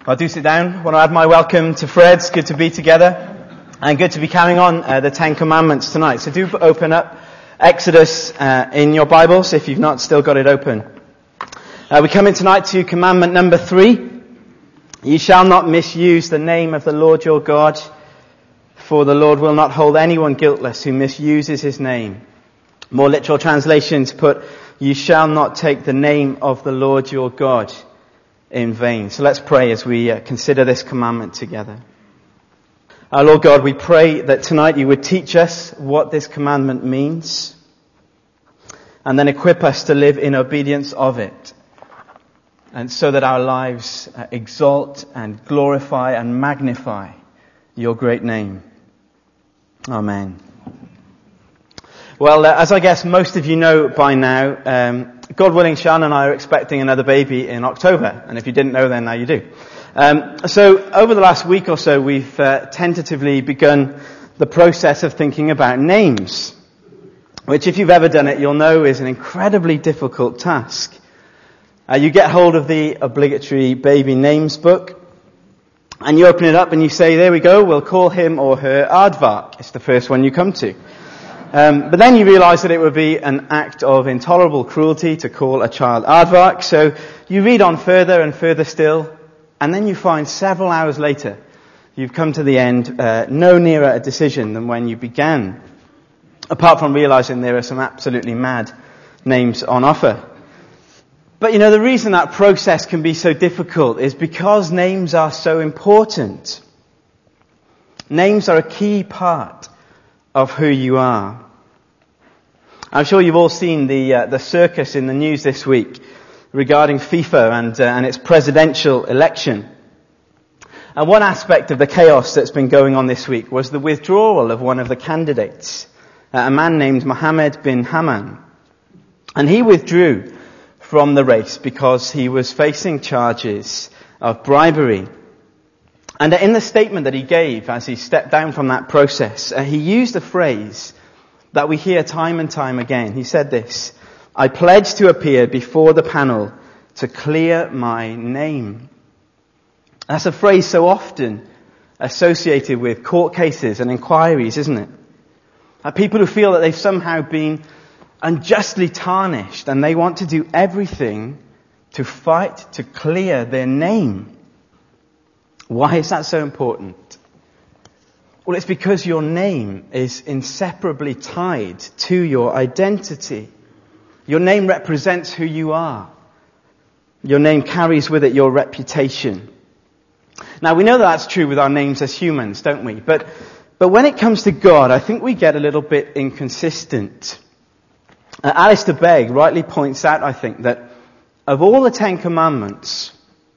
Well, do sit down. I want to add my welcome to Fred. It's good to be together and good to be carrying on the Ten Commandments tonight. So do open up Exodus in your Bibles if you've not still got it open. We come in tonight to commandment number 3. You shall not misuse the name of the Lord your God, for the Lord will not hold anyone guiltless who misuses his name. More literal translations put, you shall not take the name of the Lord your God in vain. So let's pray as we consider this commandment together. Our Lord God, we pray that tonight you would teach us what this commandment means and then equip us to live in obedience of it, and so that our lives exalt and glorify and magnify your great name. Amen. Well, as I guess most of you know by now, God willing, Sean and I are expecting another baby in October. And if you didn't know, then now you do. So over the last week or so, we've tentatively begun the process of thinking about names, which if you've ever done it, you'll know is an incredibly difficult task. You get hold of the obligatory baby names book, and you open it up and you say, there we go, we'll call him or her Aardvark. It's the first one you come to. But then you realise that it would be an act of intolerable cruelty to call a child Aardvark, so you read on further and further still, and then you find several hours later you've come to the end no nearer a decision than when you began, apart from realising there are some absolutely mad names on offer. But you know, the reason that process can be so difficult is because names are so important. Names are a key part of who you are. I'm sure you've all seen the circus in the news this week regarding FIFA and its presidential election. And one aspect of the chaos that's been going on this week was the withdrawal of one of the candidates, a man named Mohammed bin Hammam. And he withdrew from the race because he was facing charges of bribery. And in the statement that he gave as he stepped down from that process, he used a phrase that we hear time and time again. He said this, I pledge to appear before the panel to clear my name. That's a phrase so often associated with court cases and inquiries, isn't it? People who feel that they've somehow been unjustly tarnished and they want to do everything to fight to clear their name. Why is that so important? Well, it's because your name is inseparably tied to your identity. Your name represents who you are. Your name carries with it your reputation. Now, we know that that's true with our names as humans, don't we? But when it comes to God, I think we get a little bit inconsistent. Alistair Begg rightly points out, I think, that of all the 10 commandments,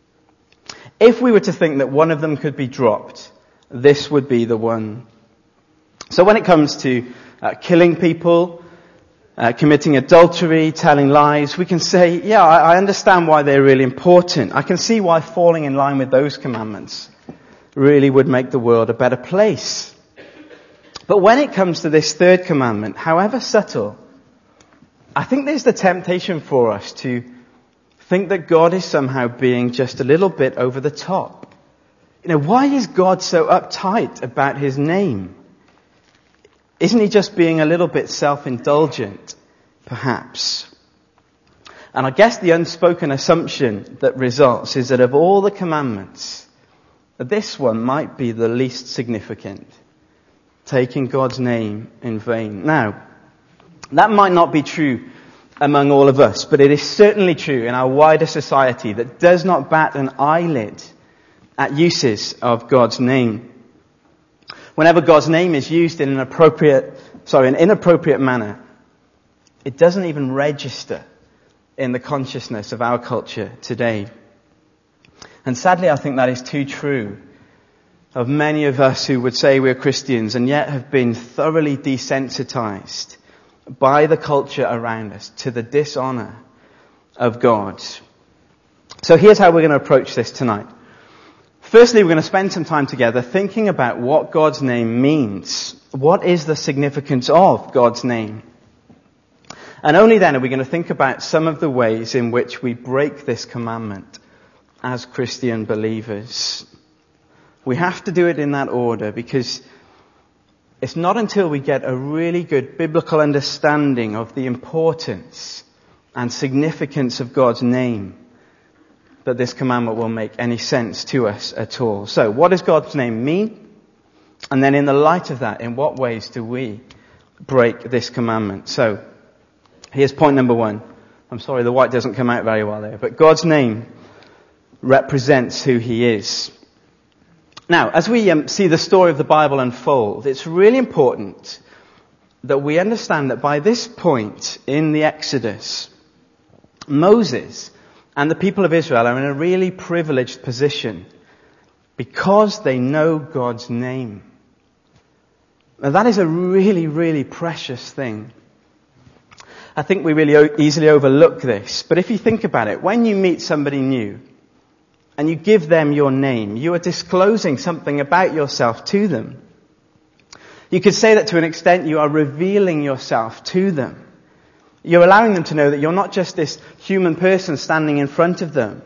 if we were to think that one of them could be dropped, this would be the one. So when it comes to killing people, committing adultery, telling lies, we can say, yeah, I understand why they're really important. I can see why falling in line with those commandments really would make the world a better place. But when it comes to this third commandment, however subtle, I think there's the temptation for us to think that God is somehow being just a little bit over the top. You know, why is God so uptight about his name? Isn't he just being a little bit self-indulgent, perhaps? And I guess the unspoken assumption that results is that of all the commandments, this one might be the least significant, taking God's name in vain. Now, that might not be true among all of us, but it is certainly true in our wider society that does not bat an eyelid at uses of God's name. Whenever God's name is used in an inappropriate manner, it doesn't even register in the consciousness of our culture today. And sadly, I think that is too true of many of us who would say we're Christians and yet have been thoroughly desensitized by the culture around us to the dishonor of God. So here's how we're going to approach this tonight. Firstly, we're going to spend some time together thinking about what God's name means. What is the significance of God's name? And only then are we going to think about some of the ways in which we break this commandment as Christian believers. We have to do it in that order because it's not until we get a really good biblical understanding of the importance and significance of God's name that this commandment will make any sense to us at all. So, what does God's name mean? And then in the light of that, in what ways do we break this commandment? So, here's point number 1. I'm sorry, the white doesn't come out very well there. But God's name represents who He is. Now, as we see the story of the Bible unfold, it's really important that we understand that by this point in the Exodus, Moses and the people of Israel are in a really privileged position because they know God's name. Now, that is a really, really precious thing. I think we really easily overlook this, but if you think about it, when you meet somebody new and you give them your name, you are disclosing something about yourself to them. You could say that to an extent you are revealing yourself to them. You're allowing them to know that you're not just this human person standing in front of them,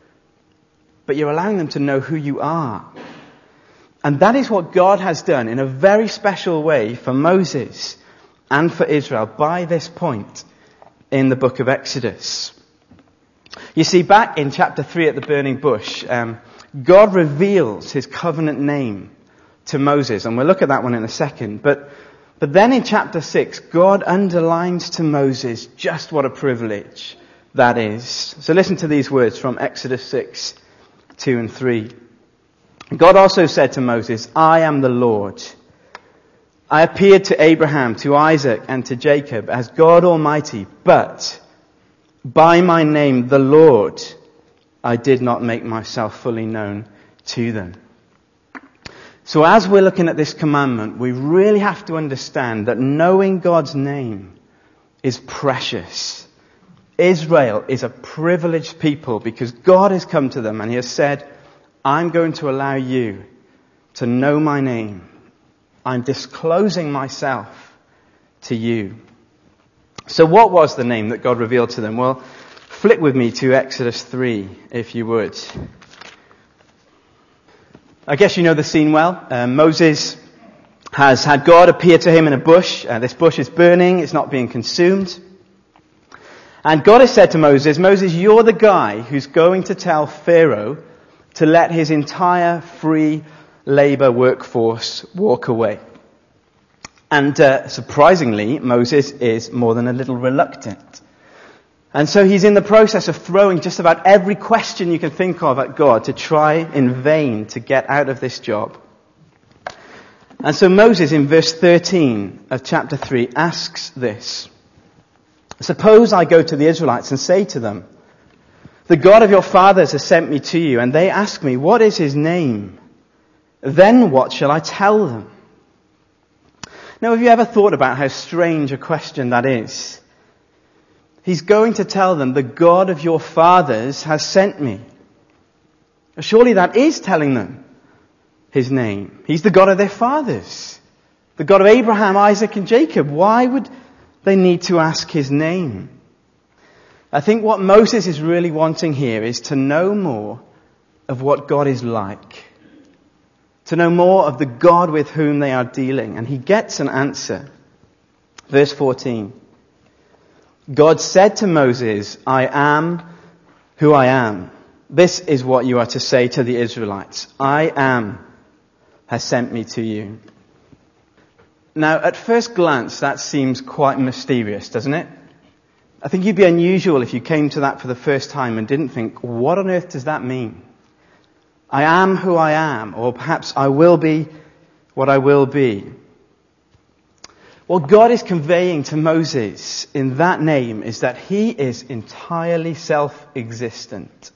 but you're allowing them to know who you are. And that is what God has done in a very special way for Moses and for Israel by this point in the book of Exodus. You see, back in chapter 3 at the burning bush, God reveals His covenant name to Moses, and we'll look at that one in a second. But then in chapter 6, God underlines to Moses just what a privilege that is. So listen to these words from Exodus 6, 2 and 3. God also said to Moses, I am the Lord. I appeared to Abraham, to Isaac, and to Jacob as God Almighty, but by my name, the Lord, I did not make myself fully known to them. So as we're looking at this commandment, we really have to understand that knowing God's name is precious. Israel is a privileged people because God has come to them and He has said, I'm going to allow you to know my name. I'm disclosing myself to you. So what was the name that God revealed to them? Well, flip with me to Exodus 3, if you would. I guess you know the scene well. Moses has had God appear to him in a bush. This bush is burning. It's not being consumed. And God has said to Moses, Moses, you're the guy who's going to tell Pharaoh to let his entire free labor workforce walk away. And surprisingly, Moses is more than a little reluctant. And so he's in the process of throwing just about every question you can think of at God to try in vain to get out of this job. And so Moses, in verse 13 of chapter 3, asks this. Suppose I go to the Israelites and say to them, the God of your fathers has sent me to you, and they ask me, what is His name? Then what shall I tell them? Now, have you ever thought about how strange a question that is? He's going to tell them, the God of your fathers has sent me. Surely that is telling them His name. He's the God of their fathers. The God of Abraham, Isaac, and Jacob. Why would they need to ask His name? I think what Moses is really wanting here is to know more of what God is like. To know more of the God with whom they are dealing. And he gets an answer. Verse 14. God said to Moses, I am who I am. This is what you are to say to the Israelites. I am has sent me to you. Now, at first glance, that seems quite mysterious, doesn't it? I think you'd be unusual if you came to that for the first time and didn't think, what on earth does that mean? I am who I am, or perhaps I will be what I will be. What God is conveying to Moses in that name is that He is entirely self-existent.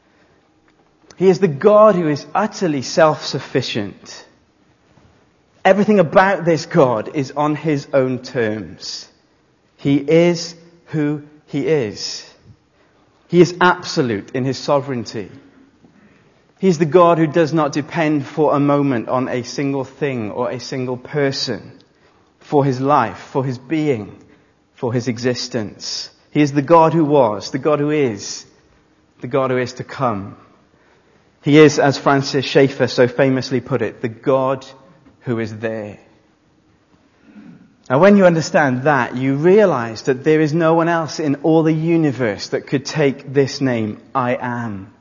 He is the God who is utterly self-sufficient. Everything about this God is on His own terms. He is who He is. He is absolute in His sovereignty. He is the God who does not depend for a moment on a single thing or a single person for His life, for His being, for His existence. He is the God who was, the God who is, the God who is to come. He is, as Francis Schaeffer so famously put it, the God who is there. Now when you understand that, you realize that there is no one else in all the universe that could take this name, I am.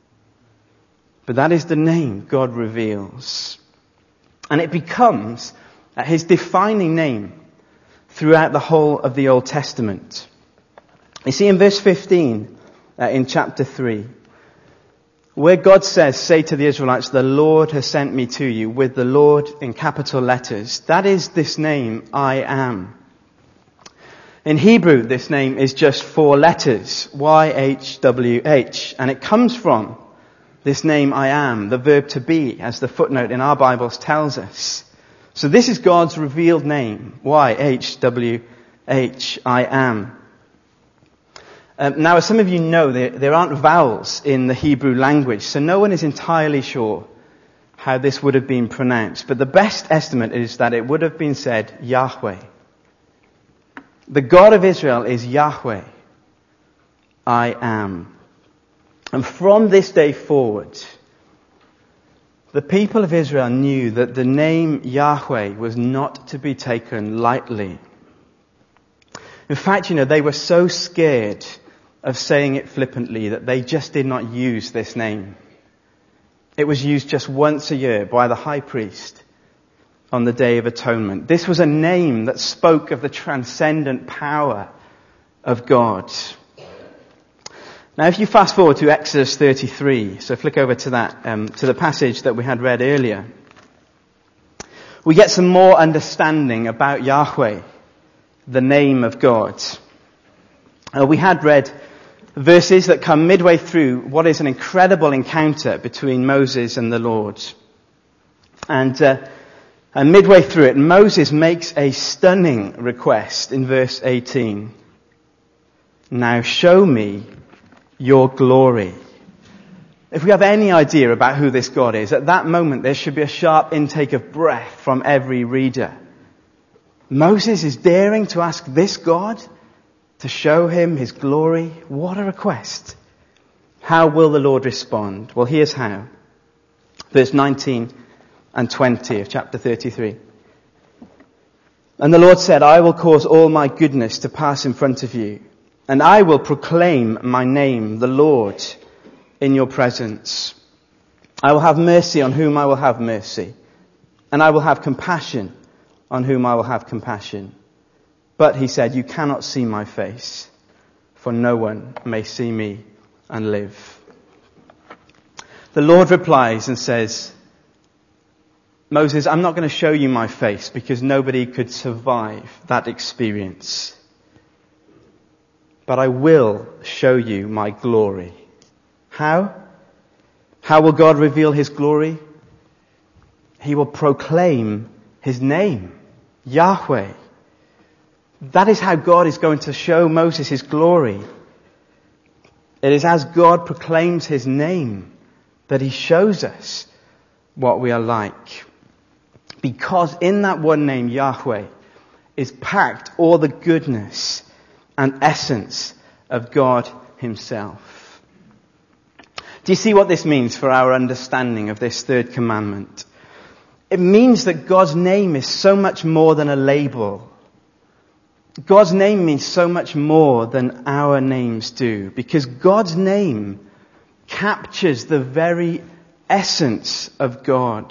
But that is the name God reveals. And it becomes his defining name throughout the whole of the Old Testament. You see in verse 15 in chapter 3, where God says, say to the Israelites, the Lord has sent me to you, with the Lord in capital letters. That is this name, I am. In Hebrew, this name is just 4 letters, YHWH, and it comes from this name, I am, the verb to be, as the footnote in our Bibles tells us. So this is God's revealed name, YHWH, I am. Now, as some of you know, there aren't vowels in the Hebrew language, so no one is entirely sure how this would have been pronounced. But the best estimate is that it would have been said, Yahweh. The God of Israel is Yahweh. I am. And from this day forward, the people of Israel knew that the name Yahweh was not to be taken lightly. In fact, they were so scared of saying it flippantly that they just did not use this name. It was used just once a year by the high priest on the Day of Atonement. This was a name that spoke of the transcendent power of God. Now if you fast forward to Exodus 33, so flick over to that, to the passage that we had read earlier, we get some more understanding about Yahweh, the name of God. We had read verses that come midway through what is an incredible encounter between Moses and the Lord. And midway through it, Moses makes a stunning request in verse 18. Now show me your glory. If we have any idea about who this God is, at that moment there should be a sharp intake of breath from every reader. Moses is daring to ask this God to show him his glory. What a request. How will the Lord respond? Well, here's how. Verse 19 and 20 of chapter 33. And the Lord said, I will cause all my goodness to pass in front of you, and I will proclaim my name, the Lord, in your presence. I will have mercy on whom I will have mercy, and I will have compassion on whom I will have compassion. But he said, you cannot see my face, for no one may see me and live. The Lord replies and says, Moses, I'm not going to show you my face because nobody could survive that experience. But I will show you my glory. How? How will God reveal his glory? He will proclaim his name, Yahweh. That is how God is going to show Moses his glory. It is as God proclaims his name that he shows us what we are like. Because in that one name, Yahweh, is packed all the goodness and essence of God himself. Do you see what this means for our understanding of this third commandment? It means that God's name is so much more than a label. God's name means so much more than our names do, because God's name captures the very essence of God.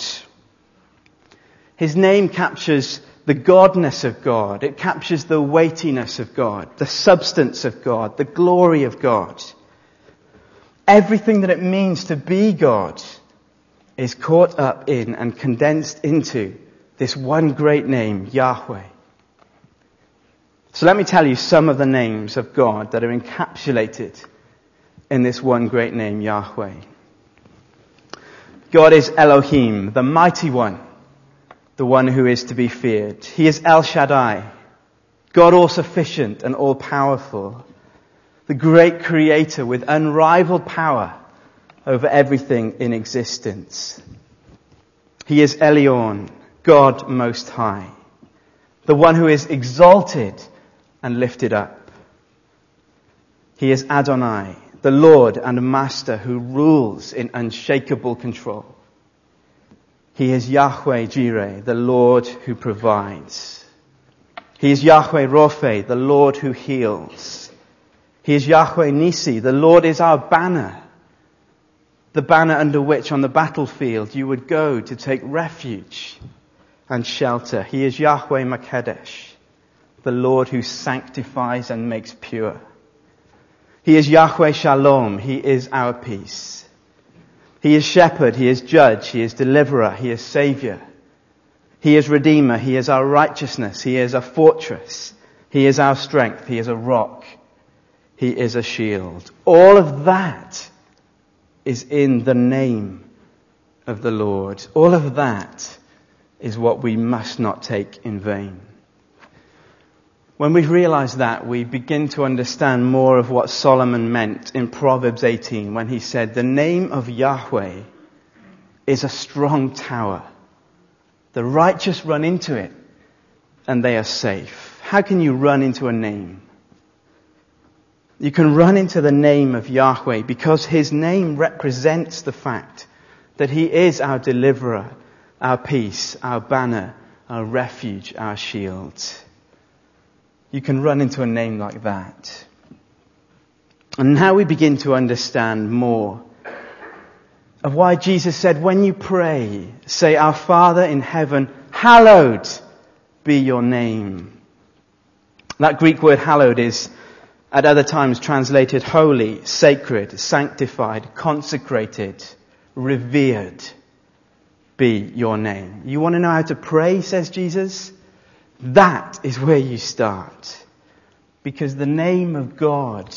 His name captures the godness of God. It captures the weightiness of God, the substance of God, the glory of God. Everything that it means to be God is caught up in and condensed into this one great name, Yahweh. So let me tell you some of the names of God that are encapsulated in this one great name, Yahweh. God is Elohim, the mighty one, the one who is to be feared. He is El Shaddai, God all-sufficient and all-powerful, the great creator with unrivaled power over everything in existence. He is Elyon, God Most High, the one who is exalted and lifted up. He is Adonai, the Lord and Master who rules in unshakable control. He is Yahweh Jireh, the Lord who provides. He is Yahweh Rophe, the Lord who heals. He is Yahweh Nisi, the Lord is our banner. The banner under which on the battlefield you would go to take refuge and shelter. He is Yahweh Makedesh, the Lord who sanctifies and makes pure. He is Yahweh Shalom, He is our peace. He is shepherd, He is judge, He is deliverer, He is savior. He is redeemer, He is our righteousness, He is a fortress, He is our strength, He is a rock, He is a shield. All of that is in the name of the Lord. All of that is what we must not take in vain. When we realize that, we begin to understand more of what Solomon meant in Proverbs 18 when he said, the name of Yahweh is a strong tower. The righteous run into it and they are safe. How can you run into a name? You can run into the name of Yahweh because His name represents the fact that He is our deliverer, our peace, our banner, our refuge, our shield. You can run into a name like that. And now we begin to understand more of why Jesus said, when you pray, say, Our Father in heaven, hallowed be your name. That Greek word hallowed is at other times translated holy, sacred, sanctified, consecrated, revered be your name. You want to know how to pray, says Jesus? That is where you start. Because the name of God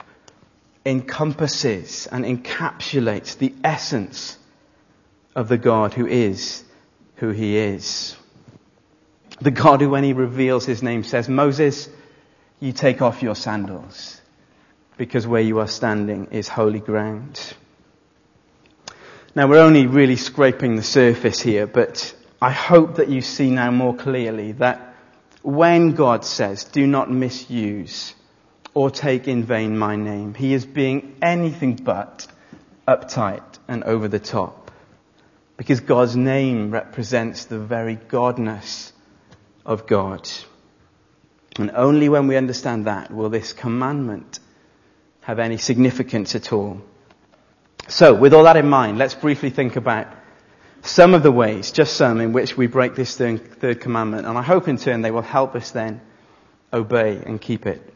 encompasses and encapsulates the essence of the God who is who He is. The God who, when He reveals His name, says, Moses, you take off your sandals, because where you are standing is holy ground. Now, we're only really scraping the surface here, but I hope that you see now more clearly that when God says, do not misuse or take in vain my name, He is being anything but uptight and over the top. Because God's name represents the very godness of God. And only when we understand that will this commandment have any significance at all. So, with all that in mind, let's briefly think about some of the ways, just some, in which we break this third commandment. And I hope in turn they will help us then obey and keep it.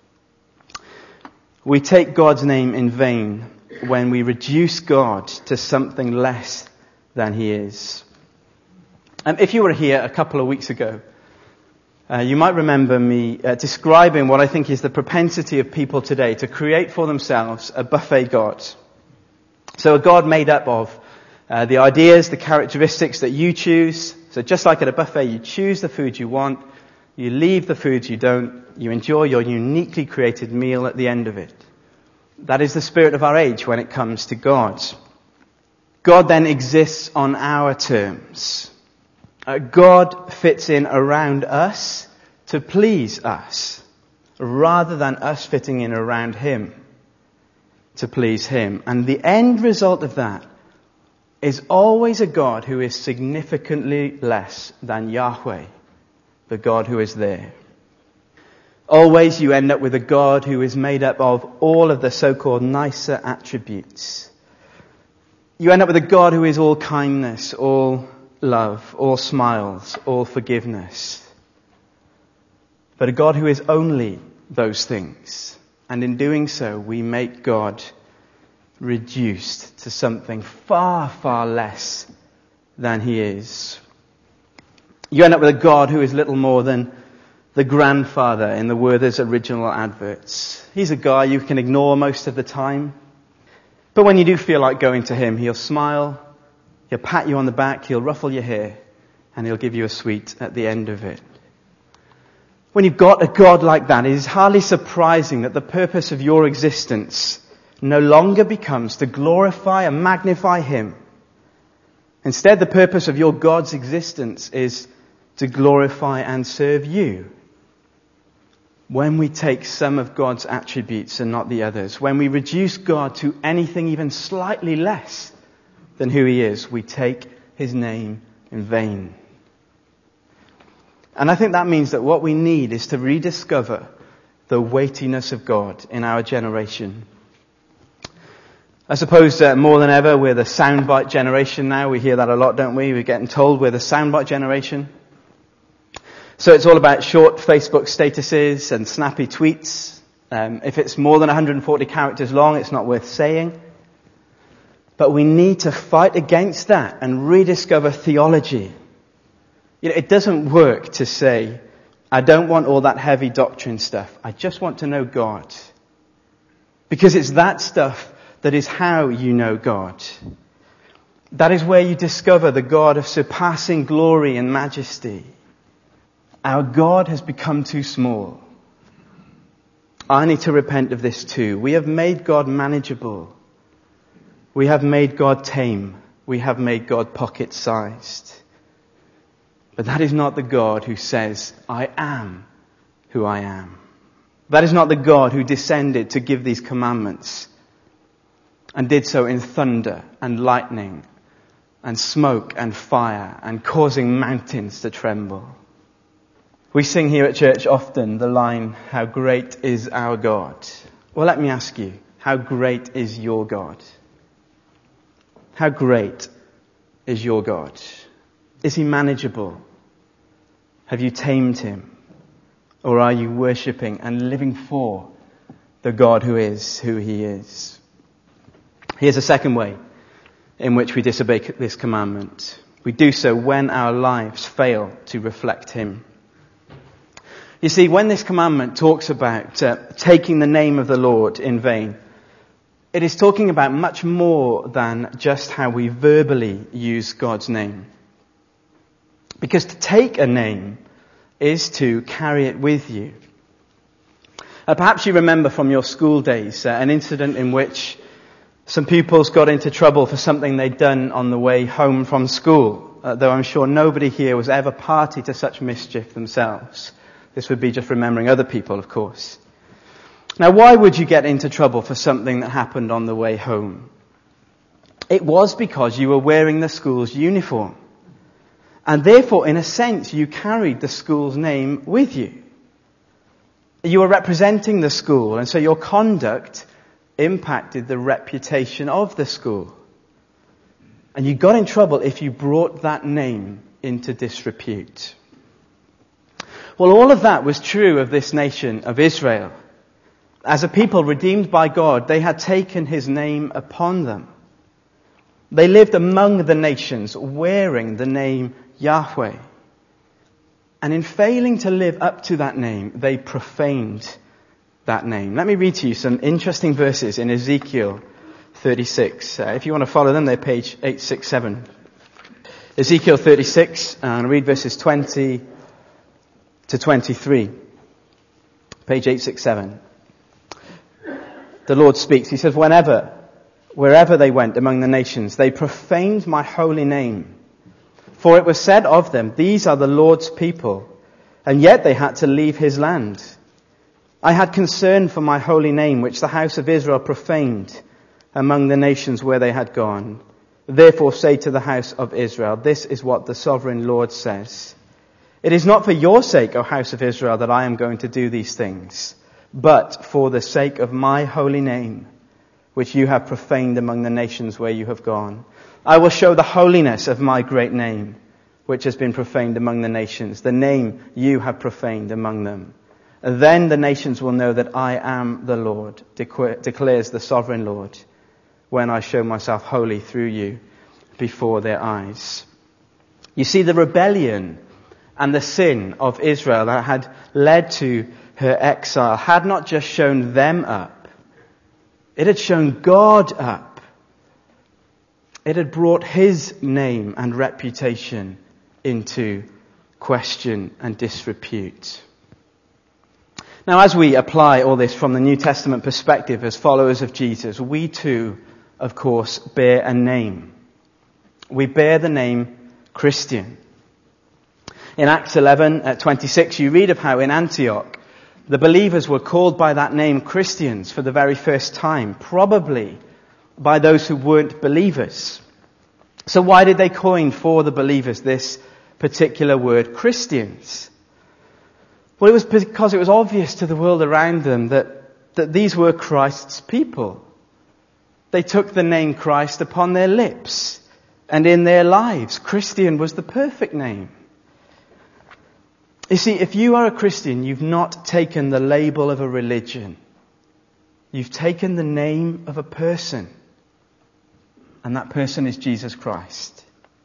We take God's name in vain when we reduce God to something less than He is. If you were here a couple of weeks ago, you might remember me describing what I think is the propensity of people today to create for themselves a buffet God. So a God made up of the ideas, the characteristics that you choose. So just like at a buffet, you choose the food you want, you leave the food you don't, you enjoy your uniquely created meal at the end of it. That is the spirit of our age when it comes to God. God then exists on our terms. God fits in around us to please us, rather than us fitting in around Him to please Him. And the end result of that is always a God who is significantly less than Yahweh, the God who is there. Always you end up with a God who is made up of all of the so-called nicer attributes. You end up with a God who is all kindness, all love, all smiles, all forgiveness. But a God who is only those things. And in doing so, we make God reduced to something far, far less than He is. You end up with a God who is little more than the grandfather in the Werther's original adverts. He's a guy you can ignore most of the time. But when you do feel like going to Him, He'll smile, He'll pat you on the back, He'll ruffle your hair, and He'll give you a sweet at the end of it. When you've got a God like that, it is hardly surprising that the purpose of your existence no longer becomes to glorify and magnify Him. Instead, the purpose of your God's existence is to glorify and serve you. when we take some of God's attributes and not the others, when we reduce God to anything even slightly less than who he is, we take his name in vain. And I think that means that what we need is to rediscover the weightiness of God in our generation. I suppose more than ever we're the soundbite generation now. We hear that a lot, don't we? We're getting told we're the soundbite generation. So it's all about short Facebook statuses and snappy tweets. If it's more than 140 characters long, it's not worth saying. But we need to fight against that and rediscover theology. It doesn't work to say, I don't want all that heavy doctrine stuff. I just want to know God. Because it's that stuff that is how you know God. That is where you discover the God of surpassing glory and majesty. Our God has become too small. I need to repent of this too. We have made God manageable. We have made God tame. We have made God pocket-sized. But that is not the God who says, I am who I am. That is not the God who descended to give these commandments and did so in thunder and lightning and smoke and fire and causing mountains to tremble. We sing here at church often the line, how great is our God? Well, let me ask you, how great is your God? How great is your God? Is he manageable? Have you tamed him? Or are you worshipping and living for the God who is who he is? Here's a second way in which we disobey this commandment. We do so when our lives fail to reflect him. You see, when this commandment talks about taking the name of the Lord in vain, it is talking about much more than just how we verbally use God's name. Because to take a name is to carry it with you. Perhaps you remember from your school days an incident in which some pupils got into trouble for something they'd done on the way home from school, though I'm sure nobody here was ever party to such mischief themselves. This would be just remembering other people, of course. Now, why would you get into trouble for something that happened on the way home? It was because you were wearing the school's uniform. And therefore, in a sense, you carried the school's name with you. You were representing the school, and so your conduct impacted the reputation of the school. And you got in trouble if you brought that name into disrepute. Well, all of that was true of this nation of Israel. As a people redeemed by God, they had taken his name upon them. They lived among the nations wearing the name Yahweh. And in failing to live up to that name, they profaned that name. Let me read to you some interesting verses in Ezekiel 36. If you want to follow them, they're page 867. Ezekiel 36, and read verses 20 to 23. Page 867. The Lord speaks. He says, wherever they went among the nations, they profaned my holy name. For it was said of them, these are the Lord's people, and yet they had to leave his land. I had concern for my holy name, which the house of Israel profaned among the nations where they had gone. Therefore say to the house of Israel, this is what the sovereign Lord says. It is not for your sake, O house of Israel, that I am going to do these things, but for the sake of my holy name, which you have profaned among the nations where you have gone. I will show the holiness of my great name, which has been profaned among the nations, the name you have profaned among them. Then the nations will know that I am the Lord, declares the sovereign Lord, when I show myself holy through you before their eyes. You see, the rebellion and the sin of Israel that had led to her exile had not just shown them up. It had shown God up. It had brought his name and reputation into question and disrepute. Now, as we apply all this from the New Testament perspective as followers of Jesus, we too, of course, bear a name. We bear the name Christian. In Acts 11:26, you read of how in Antioch, The believers were called by that name Christians for the very first time, probably by those who weren't believers. So why did they coin for the believers this particular word, Christians? Well, it was because it was obvious to the world around them that these were Christ's people. They took the name Christ upon their lips and in their lives. Christian was the perfect name. You see, if you are a Christian, you've not taken the label of a religion. You've taken the name of a person. And that person is Jesus Christ.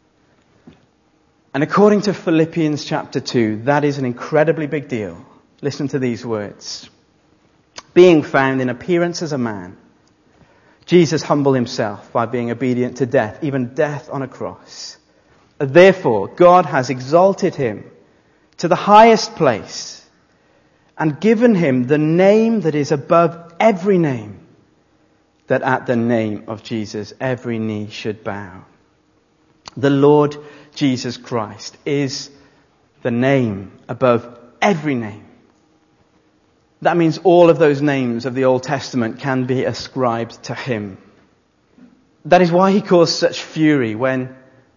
And according to Philippians chapter 2, that is an incredibly big deal. Listen to these words. Being found in appearance as a man, Jesus humbled himself by being obedient to death, even death on a cross. Therefore, God has exalted him to the highest place and given him the name that is above every name, that at the name of Jesus every knee should bow. The Lord Jesus Christ is the name above every name. That means all of those names of the Old Testament can be ascribed to him. That is why he caused such fury when,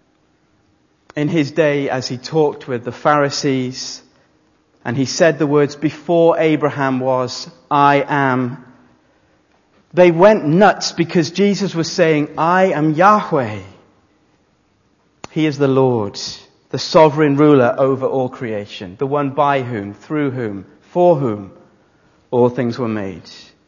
in his day, as he talked with the Pharisees, and he said the words, "Before Abraham was, I am." They went nuts because Jesus was saying, "I am Yahweh." He is the Lord, the sovereign ruler over all creation, the one by whom, through whom, for whom all things were made.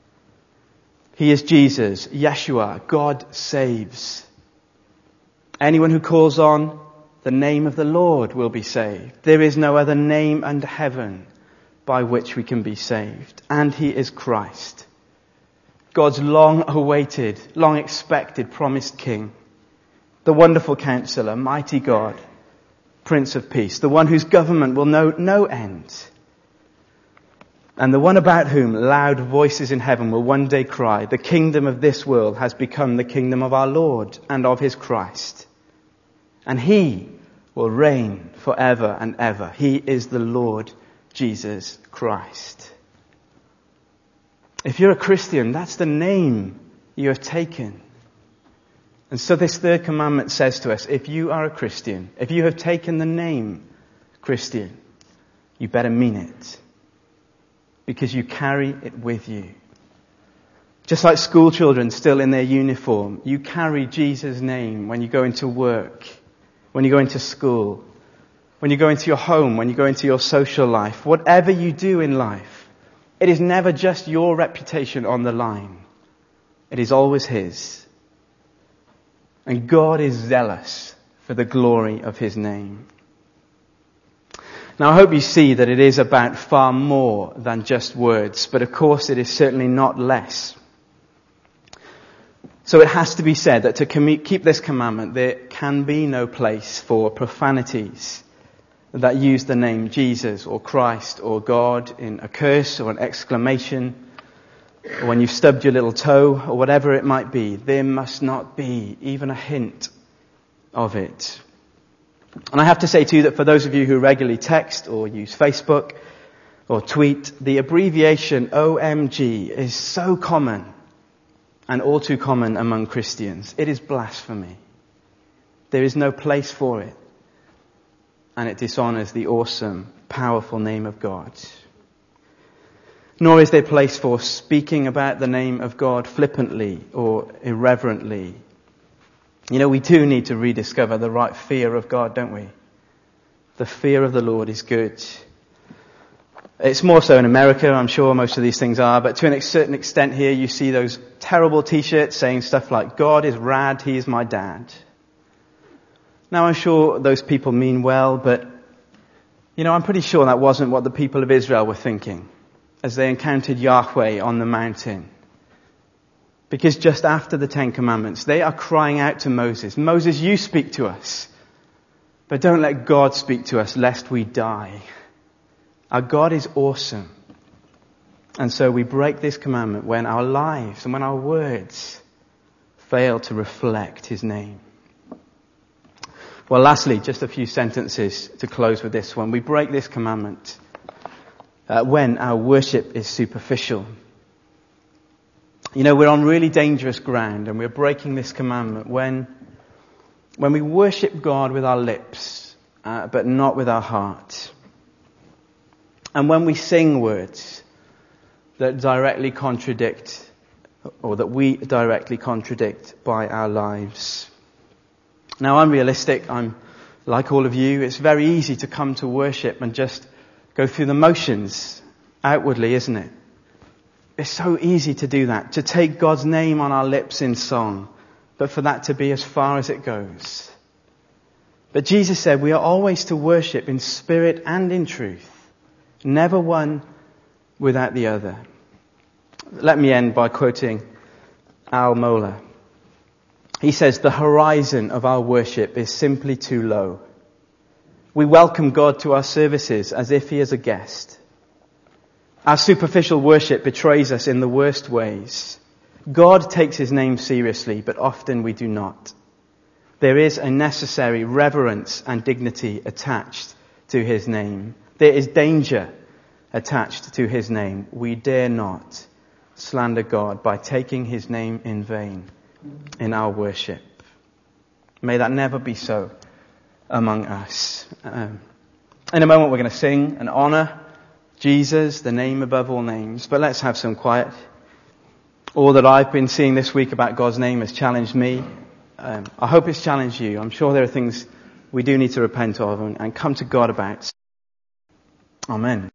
He is Jesus, Yeshua, God saves. Anyone who calls on the name of the Lord will be saved. There is no other name under heaven by which we can be saved. And he is Christ, God's long-awaited, long-expected, promised King, the wonderful Counselor, mighty God, Prince of Peace, the one whose government will know no end, and the one about whom loud voices in heaven will one day cry, "The kingdom of this world has become the kingdom of our Lord and of his Christ. And he will reign forever and ever." He is the Lord Jesus Christ. If you're a Christian, that's the name you have taken. And so this third commandment says to us, if you are a Christian, if you have taken the name Christian, you better mean it. Because you carry it with you. Just like school children still in their uniform, you carry Jesus' name when you go into work, when you go into school, when you go into your home, when you go into your social life. Whatever you do in life, it is never just your reputation on the line. It is always his. And God is zealous for the glory of his name. Now I hope you see that it is about far more than just words, but of course it is certainly not less. So it has to be said that to keep this commandment, there can be no place for profanities that use the name Jesus or Christ or God in a curse or an exclamation, or when you've stubbed your little toe or whatever it might be. There must not be even a hint of it. And I have to say too that for those of you who regularly text or use Facebook or tweet, the abbreviation OMG is so common and all too common among Christians. It is blasphemy. There is no place for it. And it dishonors the awesome, powerful name of God. Nor is there place for speaking about the name of God flippantly or irreverently. You know, we do need to rediscover the right fear of God, don't we? The fear of the Lord is good. It's more so in America, I'm sure most of these things are, but to a certain extent here you see those terrible t-shirts saying stuff like, "God is rad, he is my dad." Now I'm sure those people mean well, but I'm pretty sure that wasn't what the people of Israel were thinking as they encountered Yahweh on the mountain. Because just after the Ten Commandments, they are crying out to Moses, "Moses, you speak to us, but don't let God speak to us lest we die." Our God is awesome. And so we break this commandment when our lives and when our words fail to reflect his name. Well, lastly, just a few sentences to close with this one. We break this commandment when our worship is superficial. You know, we're on really dangerous ground and we're breaking this commandment when we worship God with our lips, but not with our heart. And when we sing words that directly contradict, or that we directly contradict by our lives. Now, I'm realistic. I'm like all of you. It's very easy to come to worship and just go through the motions outwardly, isn't it? It's so easy to do that, to take God's name on our lips in song, but for that to be as far as it goes. But Jesus said we are always to worship in spirit and in truth, never one without the other. Let me end by quoting Al Mohler. He says, the horizon of our worship is simply too low. We welcome God to our services as if he is a guest. Our superficial worship betrays us in the worst ways. God takes his name seriously, but often we do not. There is a necessary reverence and dignity attached to his name. There is danger attached to his name. We dare not slander God by taking his name in vain in our worship. May that never be so among us. In a moment we're going to sing and honor Jesus, the name above all names. But let's have some quiet. All that I've been seeing this week about God's name has challenged me. I hope it's challenged you. I'm sure there are things we do need to repent of and come to God about. Amen.